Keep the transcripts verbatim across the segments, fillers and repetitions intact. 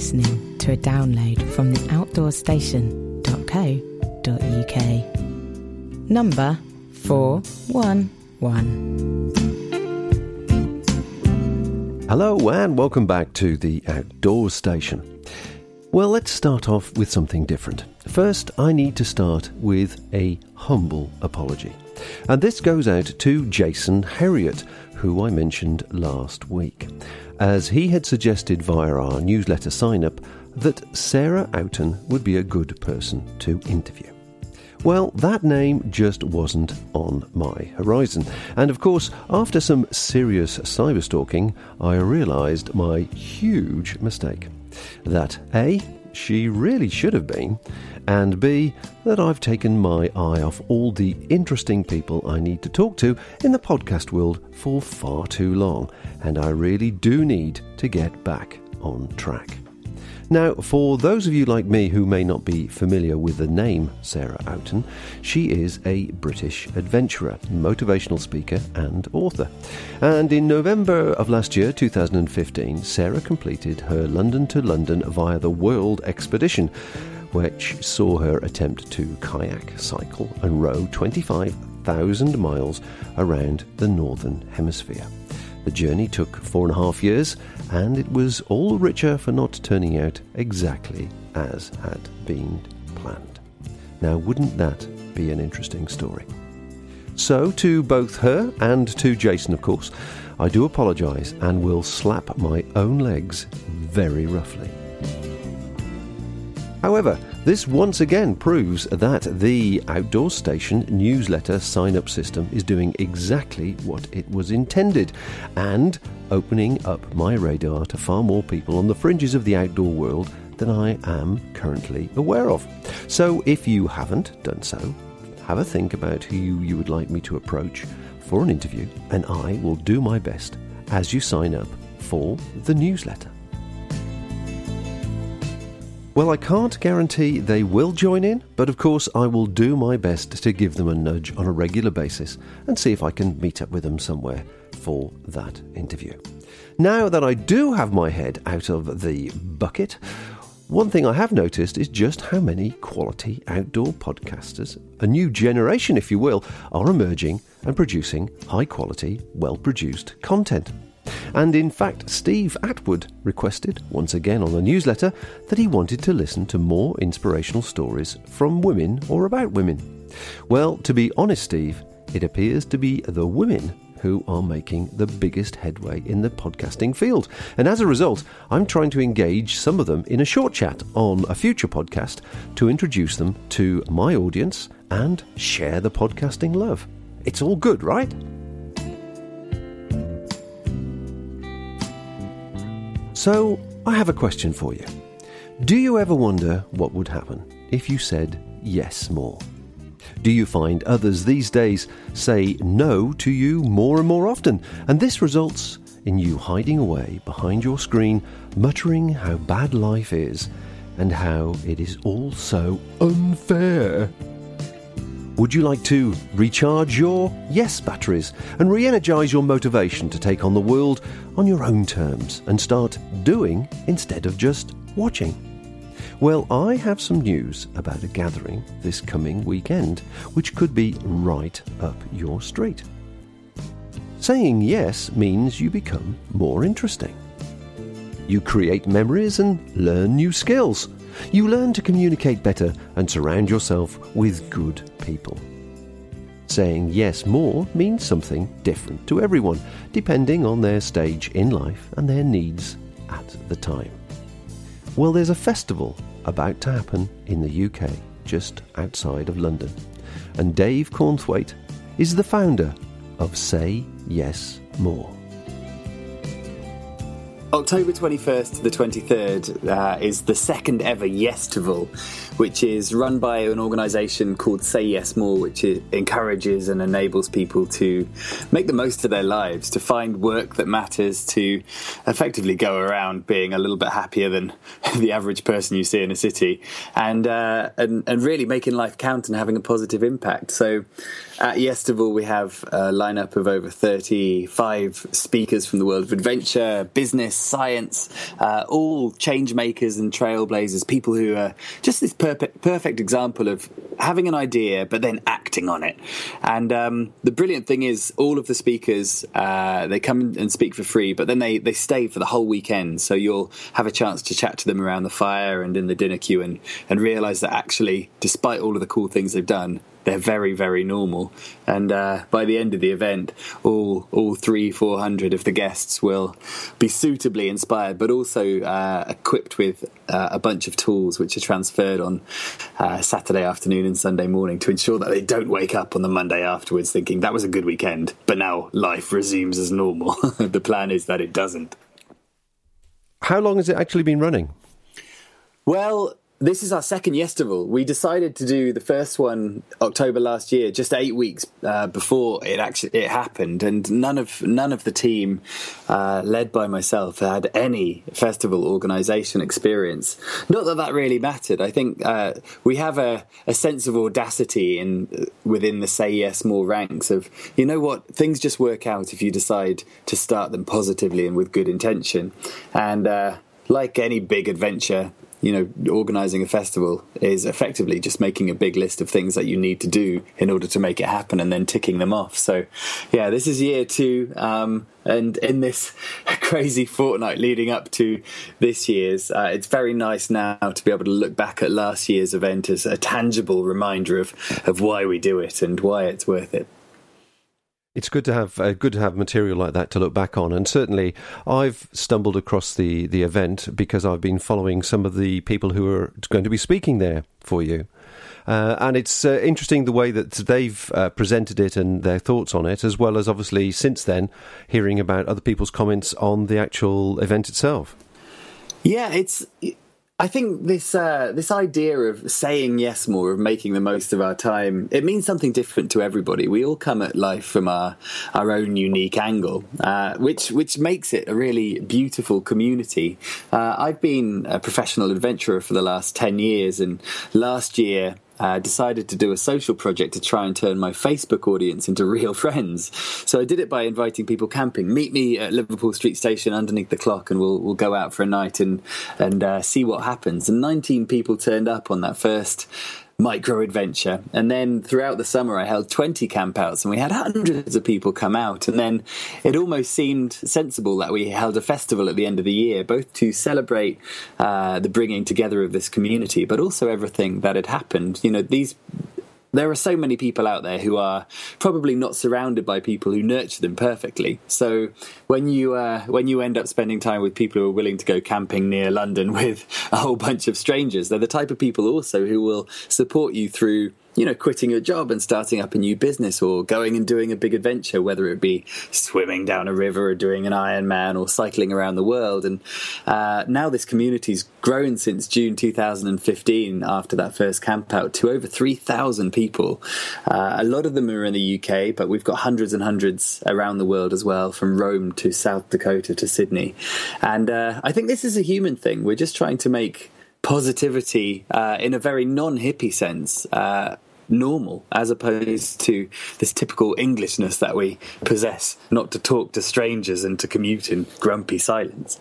listening to a download from the outdoor station dot co dot uk. Number four one one. Hello and welcome back to the Outdoor Station. Well, let's start off with something different. First, I need to start with a humble apology. And this goes out to Jason Herriot, who I mentioned last week, as he had suggested via our newsletter sign-up that Sarah Outen would be a good person to interview. Well, that name just wasn't on my horizon. And of course, after some serious cyberstalking, I realised my huge mistake. That A, she really should have been, and B, that I've taken my eye off all the interesting people I need to talk to in the podcast world for far too long, and I really do need to get back on track. Now, for those of you like me who may not be familiar with the name Sarah Outen, she is a British adventurer, motivational speaker and author. And in November of last year, two thousand fifteen, Sarah completed her London to London via the World Expedition, which saw her attempt to kayak, cycle and row twenty-five thousand miles around the Northern Hemisphere. The journey took four and a half years, and it was all the richer for not turning out exactly as had been planned. Now, wouldn't that be an interesting story? So, to both her and to Jason, of course, I do apologise and will slap my own legs very roughly. However, this once again proves that the Outdoor Station newsletter sign-up system is doing exactly what it was intended and opening up my radar to far more people on the fringes of the outdoor world than I am currently aware of. So if you haven't done so, have a think about who you would like me to approach for an interview, and I will do my best as you sign up for the newsletter. Well, I can't guarantee they will join in, but of course I will do my best to give them a nudge on a regular basis and see if I can meet up with them somewhere for that interview. Now that I do have my head out of the bucket, one thing I have noticed is just how many quality outdoor podcasters, a new generation if you will, are emerging and producing high quality, well-produced content. And in fact, Steve Atwood requested, once again on the newsletter, that he wanted to listen to more inspirational stories from women or about women. Well, to be honest, Steve, it appears to be the women who are making the biggest headway in the podcasting field. And as a result, I'm trying to engage some of them in a short chat on a future podcast to introduce them to my audience and share the podcasting love. It's all good, right? So, I have a question for you. Do you ever wonder what would happen if you said yes more? Do you find others these days say no to you more and more often, and this results in you hiding away behind your screen, muttering how bad life is and how it is all so unfair? Would you like to recharge your yes batteries and re-energise your motivation to take on the world on your own terms and start doing instead of just watching? Well, I have some news about a gathering this coming weekend which could be right up your street. Saying yes means you become more interesting. You create memories and learn new skills. You learn to communicate better and surround yourself with good people. Saying yes more means something different to everyone, depending on their stage in life and their needs at the time. Well, there's a festival about to happen in the U K, just outside of London, and Dave Cornthwaite is the founder of Say Yes More. October twenty-first to the twenty-third uh, is the second ever Yestival, which is run by an organisation called Say Yes More, which encourages and enables people to make the most of their lives, to find work that matters, to effectively go around being a little bit happier than the average person you see in a city, and uh, and, and really making life count and having a positive impact. So at Yestival we have a lineup of over thirty-five speakers from the world of adventure, business, science, uh, all change makers and trailblazers, people who are just this perfect, perfect example of having an idea but then acting on it. And um, the brilliant thing is all of the speakers, uh, they come and speak for free, but then they, they stay for the whole weekend. So you'll have a chance to chat to them around the fire and in the dinner queue and, and realise that actually, despite all of the cool things they've done, they're very, very normal. And uh, by the end of the event, all all three, four hundred of the guests will be suitably inspired, but also uh, equipped with uh, a bunch of tools which are transferred on uh, Saturday afternoon and Sunday morning to ensure that they don't wake up on the Monday afterwards thinking that was a good weekend, but now life resumes as normal. The plan is that it doesn't. How long has it actually been running? Well, this is our second Yestival. We decided to do the first one October last year, just eight weeks uh, before it actually it happened, and none of none of the team, uh, led by myself, had any festival organisation experience. Not that that really mattered. I think uh, we have a, a sense of audacity in within the Say Yes More ranks of, you know what, things just work out if you decide to start them positively and with good intention. And uh, like any big adventure, you know, organising a festival is effectively just making a big list of things that you need to do in order to make it happen and then ticking them off. So, yeah, this is year two. Um, and in this crazy fortnight leading up to this year's, uh, it's very nice now to be able to look back at last year's event as a tangible reminder of, of why we do it and why it's worth it. It's good to have uh, good to have material like that to look back on, and certainly I've stumbled across the, the event because I've been following some of the people who are going to be speaking there for you, uh, and it's uh, interesting the way that they've uh, presented it and their thoughts on it, as well as obviously since then hearing about other people's comments on the actual event itself. Yeah, it's. I think this uh, this idea of saying yes more, of making the most of our time, it means something different to everybody. We all come at life from our, our own unique angle, uh, which which makes it a really beautiful community. Uh, I've been a professional adventurer for the last ten years, and last year I uh, decided to do a social project to try and turn my Facebook audience into real friends. So I did it by inviting people camping. Meet me at Liverpool Street Station underneath the clock, and we'll we'll go out for a night and and uh, see what happens. And nineteen people turned up on that first micro adventure, and then throughout the summer I held twenty campouts and we had hundreds of people come out, and then it almost seemed sensible that we held a festival at the end of the year, both to celebrate uh, the bringing together of this community, but also everything that had happened. You know, these there are so many people out there who are probably not surrounded by people who nurture them perfectly. So when you uh, when you end up spending time with people who are willing to go camping near London with a whole bunch of strangers, they're the type of people also who will support you through, you know, quitting your job and starting up a new business, or going and doing a big adventure, whether it be swimming down a river or doing an Ironman or cycling around the world. And uh, now this community's grown since June two thousand fifteen, after that first camp out, to over three thousand people. Uh, a lot of them are in the U K, but we've got hundreds and hundreds around the world as well, from Rome to South Dakota to Sydney. And uh, I think this is a human thing. We're just trying to make positivity uh, in a very non-hippie sense uh, normal, as opposed to this typical Englishness that we possess, not to talk to strangers and to commute in grumpy silence.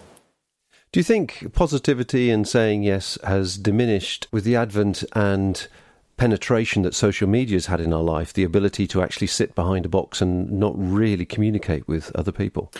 Do you think positivity and saying yes has diminished with the advent and penetration that social media has had in our life, the ability to actually sit behind a box and not really communicate with other people?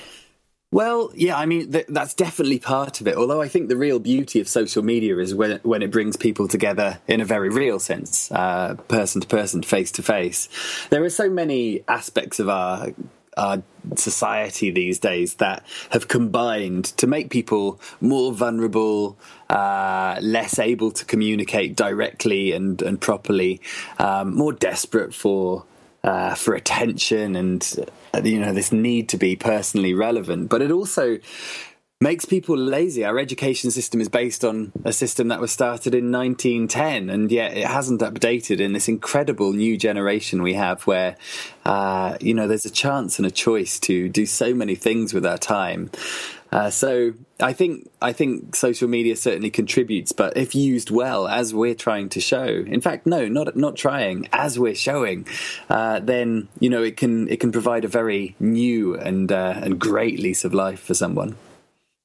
Well, yeah, I mean, th- that's definitely part of it. Although I think the real beauty of social media is when it, when it brings people together in a very real sense, uh, person to person, face to face. There are so many aspects of our our society these days that have combined to make people more vulnerable, uh, less able to communicate directly and, and properly, um, more desperate for Uh, for attention and, uh, you know, this need to be personally relevant. But it also makes people lazy. Our education system is based on a system that was started in nineteen ten, and yet it hasn't updated in this incredible new generation we have where, uh, you know, there's a chance and a choice to do so many things with our time. Uh, so I think I think social media certainly contributes, but if used well, as we're trying to show, in fact, no, not not trying, as we're showing, uh, then you know it can it can provide a very new and uh, and great lease of life for someone.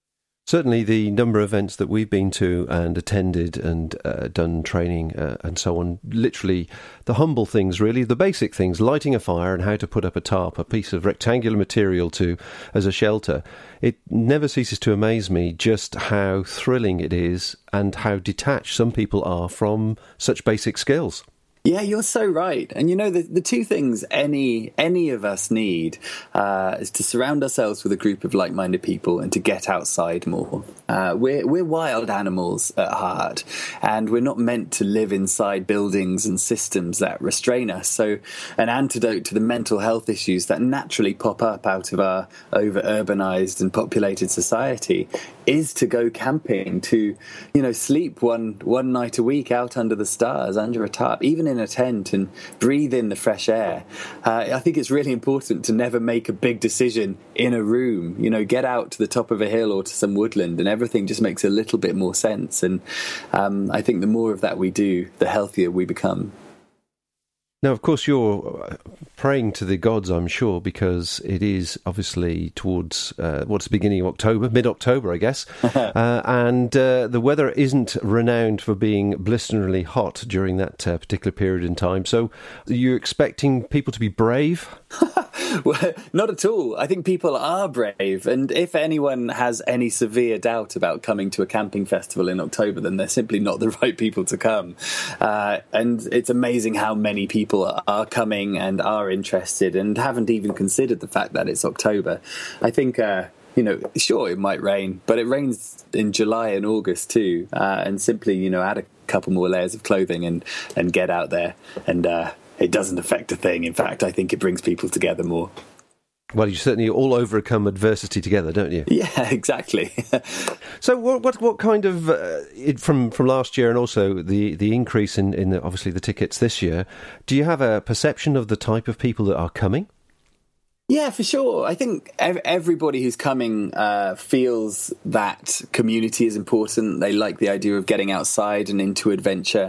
Certainly the number of events that we've been to and attended and uh, done training uh, and so on, literally the humble things, really, the basic things, lighting a fire and how to put up a tarp, a piece of rectangular material to as a shelter. It never ceases to amaze me just how thrilling it is and how detached some people are from such basic skills. Yeah, you're so right. And you know, the, the two things any any of us need uh, is to surround ourselves with a group of like-minded people and to get outside more. Uh, we're we're wild animals at heart, and we're not meant to live inside buildings and systems that restrain us. So an antidote to the mental health issues that naturally pop up out of our over-urbanized and populated society is to go camping, to, you know, sleep one one night a week out under the stars, under a tarp, even in a tent, and breathe in the fresh air. Uh, I think it's really important to never make a big decision in a room. You know, get out to the top of a hill or to some woodland, and everything just makes a little bit more sense. And um, I think the more of that we do, the healthier we become. Now, of course, you're praying to the gods, I'm sure, because it is obviously towards, uh, what's the beginning of October, mid-October, I guess, uh, and uh, the weather isn't renowned for being blisteringly hot during that uh, particular period in time. So are you expecting people to be brave? Well, not at all. I think people are brave, and if anyone has any severe doubt about coming to a camping festival in October, then they're simply not the right people to come. Uh, and it's amazing how many people are coming and are interested and haven't even considered the fact that it's October. I think, uh, you know, sure, it might rain, but it rains in July and August too, uh, and simply, you know, add a couple more layers of clothing and, and get out there, and uh, it doesn't affect a thing. In fact, I think it brings people together more. Well, you certainly all overcome adversity together, don't you? Yeah, exactly. So what what, what kind of, uh, it, from, from last year and also the, the increase in, in the, obviously the tickets this year, do you have a perception of the type of people that are coming? Yeah, for sure. I think ev- everybody who's coming uh, feels that community is important. They like the idea of getting outside and into adventure.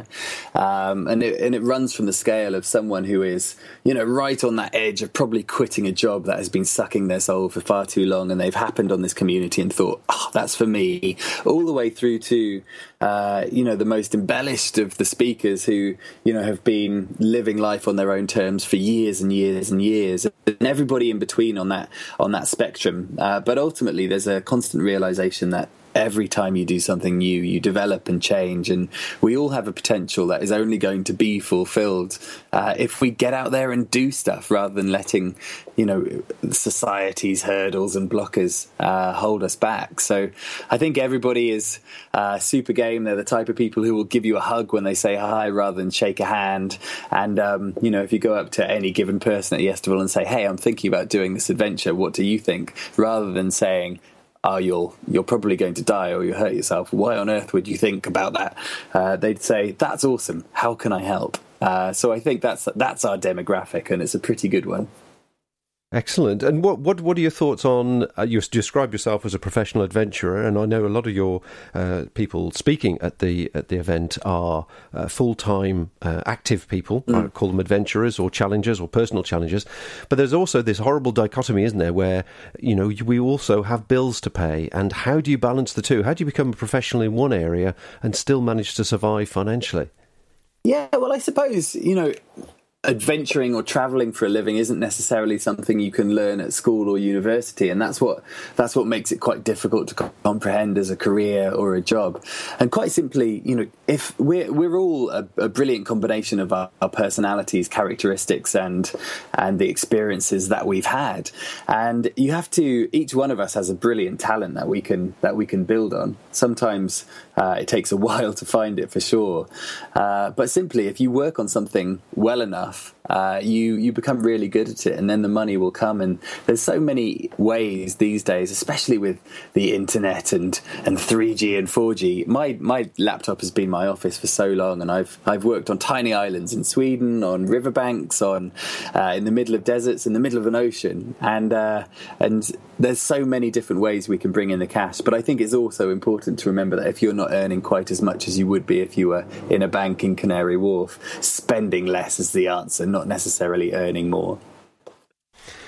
Um, and, it, and it runs from the scale of someone who is, you know, right on that edge of probably quitting a job that has been sucking their soul for far too long, and they've happened on this community and thought, oh, that's for me, all the way through to, uh, you know, the most embellished of the speakers who, you know, have been living life on their own terms for years and years and years. And everybody in between on that on that spectrum, uh, but ultimately there's a constant realization that every time you do something new, you develop and change, and we all have a potential that is only going to be fulfilled uh, if we get out there and do stuff rather than letting, you know, society's hurdles and blockers uh, hold us back. So I think everybody is uh, super game. They're the type of people who will give you a hug when they say hi rather than shake a hand. And, um, you know, if you go up to any given person at the festival and say, hey, I'm thinking about doing this adventure, what do you think? Rather than saying, oh, you're, you're probably going to die or you hurt yourself, why on earth would you think about that? Uh, they'd say, that's awesome, how can I help? Uh, so I think that's that's our demographic, and it's a pretty good one. Excellent. And what what what are your thoughts on, uh, you describe yourself as a professional adventurer, and I know a lot of your uh, people speaking at the at the event are uh, full-time uh, active people. Mm. I call them adventurers or challengers or personal challengers. But there's also this horrible dichotomy, isn't there, where, you know, we also have bills to pay, and how do you balance the two? How do you become a professional in one area and still manage to survive financially? Yeah, well, I suppose, you know, adventuring or traveling for a living isn't necessarily something you can learn at school or university, and that's what that's what makes it quite difficult to comprehend as a career or a job. And quite simply, you know, if we're we're all a, a brilliant combination of our, our personalities, characteristics, and and the experiences that we've had, and you have to, each one of us has a brilliant talent that we can that we can build on. Sometimes uh, it takes a while to find it, for sure, uh, but simply if you work on something well enough, Uh, you you become really good at it, and then the money will come. And there's so many ways these days, especially with the internet and, and three G and four G. My my laptop has been my office for so long, and I've I've worked on tiny islands in Sweden, on riverbanks, on uh, in the middle of deserts, in the middle of an ocean, and uh, and there's so many different ways we can bring in the cash. But I think it's also important to remember that if you're not earning quite as much as you would be if you were in a bank in Canary Wharf, spending less is the answer, not necessarily earning more.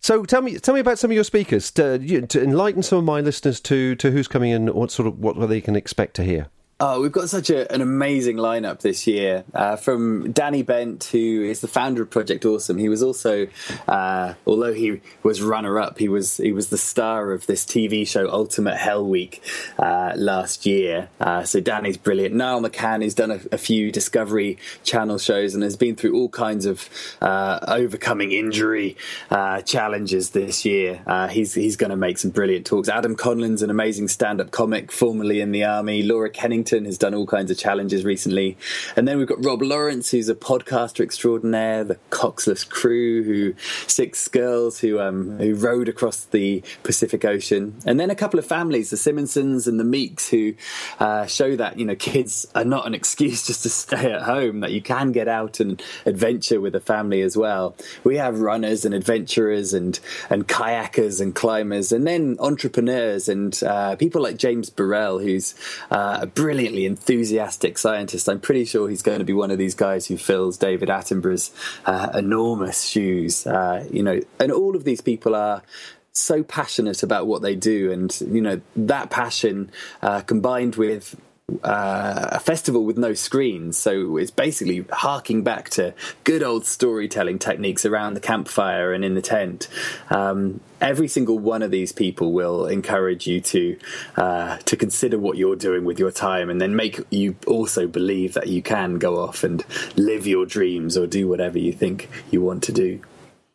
So tell me, tell me about some of your speakers to, to enlighten some of my listeners to, to who's coming in, what sort of what they can expect to hear. Oh, we've got such a, an amazing lineup this year. Uh, from Danny Bent, who is the founder of Project Awesome. He was also, uh, although he was runner-up, he was he was the star of this T V show Ultimate Hell Week uh, last year. Uh, so Danny's brilliant. Niall McCann, who's done a, a few Discovery Channel shows and has been through all kinds of uh, overcoming injury uh, challenges this year. Uh, he's he's going to make some brilliant talks. Adam Conlon's an amazing stand-up comic, formerly in the army. Laura Kennington has done all kinds of challenges recently. And then we've got Rob Lawrence, who's a podcaster extraordinaire, the Coxless Crew, who six girls who um, who rowed across the Pacific Ocean. And then a couple of families, the Simonsons and the Meeks, who uh, show that, you know, kids are not an excuse just to stay at home, that you can get out and adventure with a family as well. We have runners and adventurers and, and kayakers and climbers, and then entrepreneurs and uh, people like James Burrell, who's uh, a brilliant enthusiastic scientist. I'm pretty sure he's going to be one of these guys who fills David Attenborough's uh, enormous shoes. Uh, you know, and all of these people are so passionate about what they do, and you know that passion uh, combined with Uh, a festival with no screens, so it's basically harking back to good old storytelling techniques around the campfire and in the tent. Um, every single one of these people will encourage you to uh, to consider what you're doing with your time, and then make you also believe that you can go off and live your dreams or do whatever you think you want to do.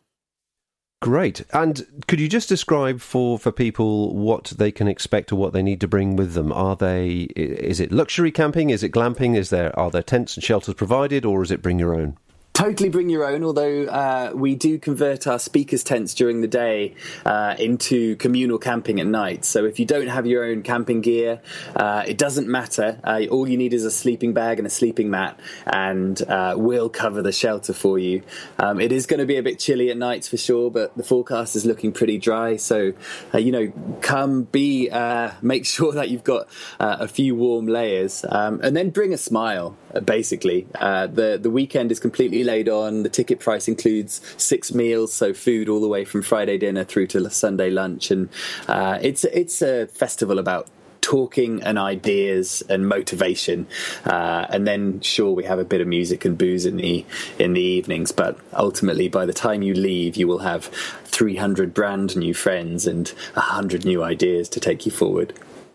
Great. And could you just describe for, for people what they can expect or what they need to bring with them? Are they, is it luxury camping? Is it glamping? Is there, are there tents and shelters provided, or is it bring your own? Totally bring your own, although uh, we do convert our speakers' tents during the day uh, into communal camping at night. So if you don't have your own camping gear, uh, it doesn't matter. Uh, all you need is a sleeping bag and a sleeping mat, and uh, we'll cover the shelter for you. Um, it is going to be a bit chilly at nights for sure, but the forecast is looking pretty dry. So, uh, you know, come be, uh, make sure that you've got uh, a few warm layers, um, and then bring a smile, basically. Uh, the, the weekend is completely laid on. The ticket price includes six meals, so food all the way from Friday dinner through to Sunday lunch, and uh, it's it's a festival about talking and ideas and motivation, uh, and then sure we have a bit of music and booze in the in the evenings, but ultimately by the time you leave you will have three hundred brand new friends and one hundred new ideas to take you forward.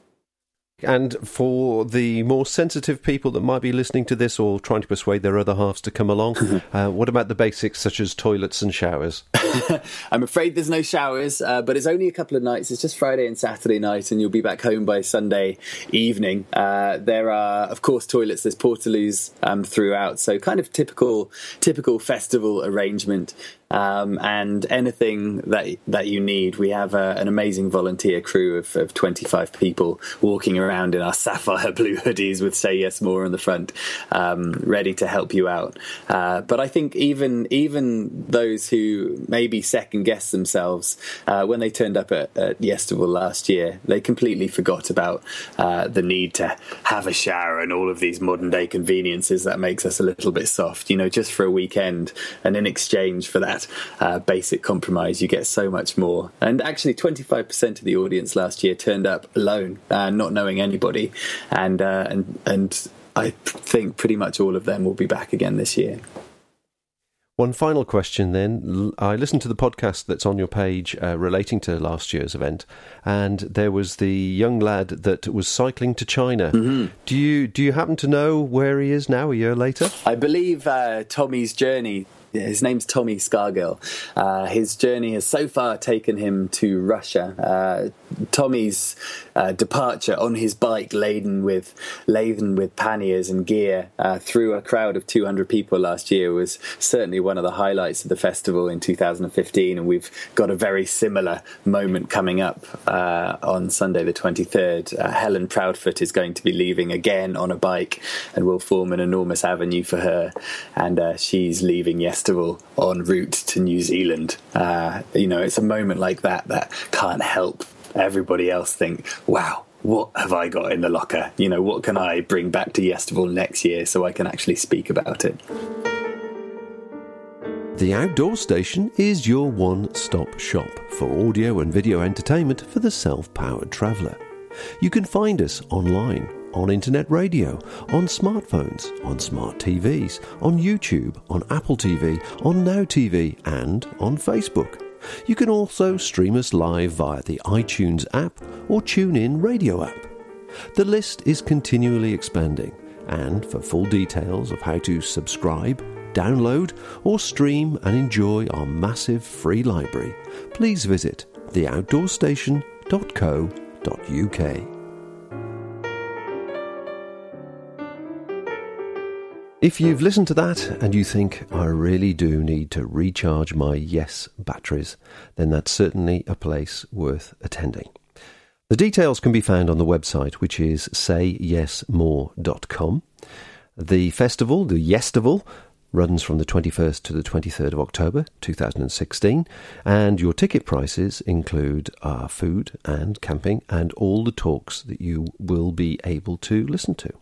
And for the more sensitive people that might be listening to this or trying to persuade their other halves to come along, uh, what about the basics such as toilets and showers? I'm afraid there's no showers, uh, but it's only a couple of nights. It's just Friday and Saturday night, and you'll be back home by Sunday evening. Uh, there are, of course, toilets. There's portaloos um, throughout, so kind of typical, typical festival arrangement. Um, and anything that that you need, we have a, an amazing volunteer crew of, of twenty-five people walking around in our sapphire blue hoodies with Say Yes More on the front, um, ready to help you out. Uh, but I think even even those who maybe second guess themselves, uh, when they turned up at, at Yestival last year, they completely forgot about uh, the need to have a shower and all of these modern day conveniences that makes us a little bit soft, you know, just for a weekend. And in exchange for that Uh, basic compromise, you get so much more. And actually twenty-five percent of the audience last year turned up alone, uh, not knowing anybody, and uh, and and I think pretty much all of them will be back again this year. One final question then. I listened to the podcast that's on your page uh, relating to last year's event, and there was the young lad that was cycling to China. Mm-hmm. Do you do you happen to know where he is now a year later? I believe uh, Tommy's journey, his name's Tommy Scargill. Uh, his journey has so far taken him to Russia. Uh, Tommy's uh, departure on his bike, laden with laden with panniers and gear, uh, through a crowd of two hundred people last year, was certainly one of the highlights of the festival in two thousand fifteen. And we've got a very similar moment coming up uh, on Sunday the twenty-third. Uh, Helen Proudfoot is going to be leaving again on a bike, and will form an enormous avenue for her. And uh, she's leaving yesterday en route to New Zealand. Uh, you know, it's a moment like that that can't help everybody else think, wow, what have I got in the locker? You know, what can I bring back to Yestival next year so I can actually speak about it? The Outdoor Station is your one-stop shop for audio and video entertainment for the self-powered traveller. You can find us online, on internet radio, on smartphones, on smart T Vs, on YouTube, on Apple T V, on Now T V and on Facebook. You can also stream us live via the iTunes app or TuneIn radio app. The list is continually expanding, and for full details of how to subscribe, download or stream and enjoy our massive free library, please visit the outdoor station dot co dot uk. If you've listened to that and you think, I really do need to recharge my Yes batteries, then that's certainly a place worth attending. The details can be found on the website, which is say yes more dot com. The festival, the Yestival, runs from the twenty-first to the twenty-third of October two thousand sixteen, and your ticket prices include uh, food and camping and all the talks that you will be able to listen to.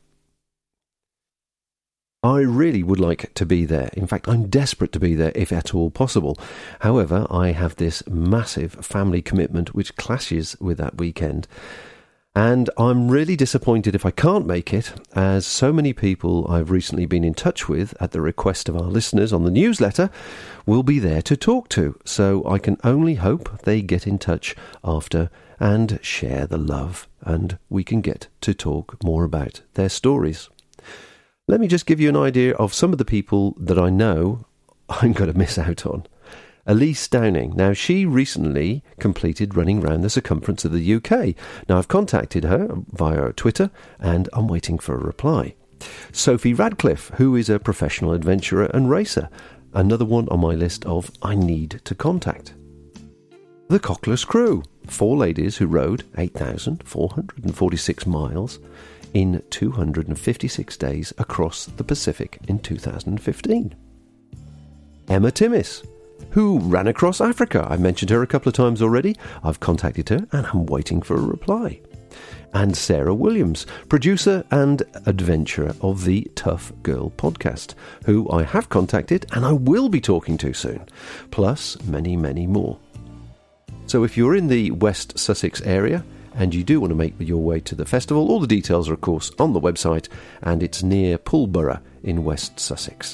I really would like to be there. In fact, I'm desperate to be there if at all possible. However, I have this massive family commitment which clashes with that weekend. And I'm really disappointed if I can't make it, as so many people I've recently been in touch with at the request of our listeners on the newsletter will be there to talk to. So I can only hope they get in touch after and share the love, and we can get to talk more about their stories. Let me just give you an idea of some of the people that I know I'm going to miss out on. Elise Downing. Now, she recently completed running around the circumference of the U K. Now, I've contacted her via Twitter and I'm waiting for a reply. Sophie Radcliffe, who is a professional adventurer and racer. Another one on my list of I need to contact. The Cockless Crew. Four ladies who rode eight thousand four hundred forty-six miles in two hundred fifty-six days across the Pacific in two thousand fifteen. Emma Timmis, who ran across Africa. I've mentioned her a couple of times already. I've contacted her and I'm waiting for a reply. And Sarah Williams, producer and adventurer of the Tough Girl podcast, who I have contacted and I will be talking to soon. Plus many, many more. So if you're in the West Sussex area and you do want to make your way to the festival, all the details are of course on the website, and it's near Pulborough in West Sussex.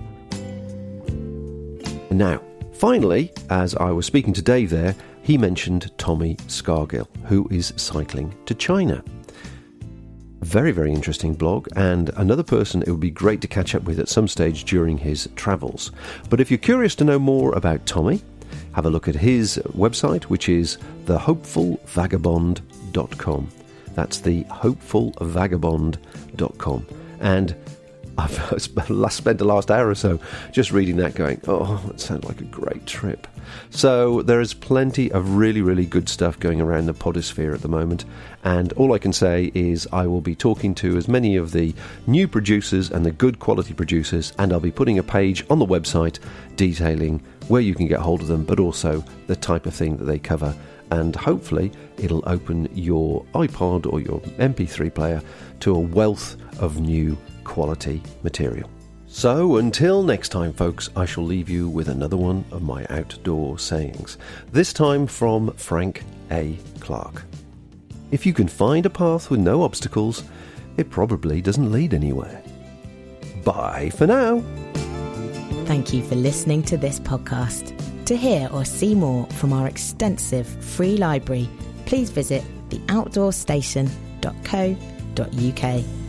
Now, finally, as I was speaking to Dave there, he mentioned Tommy Scargill, who is cycling to China. Very, very interesting blog, and another person it would be great to catch up with at some stage during his travels. But if you're curious to know more about Tommy, have a look at his website, which is the hopeful vagabond dot com. That's the hopeful vagabond dot com. And I've spent the last hour or so just reading that going, oh, that sounds like a great trip. So there is plenty of really, really good stuff going around the podosphere at the moment. And all I can say is I will be talking to as many of the new producers and the good quality producers, and I'll be putting a page on the website detailing where you can get hold of them, but also the type of thing that they cover. And hopefully it'll open your iPod or your M P three player to a wealth of new quality material. So until next time, folks, I shall leave you with another one of my outdoor sayings, this time from Frank A. Clark. If you can find a path with no obstacles, it probably doesn't lead anywhere. Bye for now. Thank you for listening to this podcast. To hear or see more from our extensive free library, please visit the outdoor station dot co dot uk.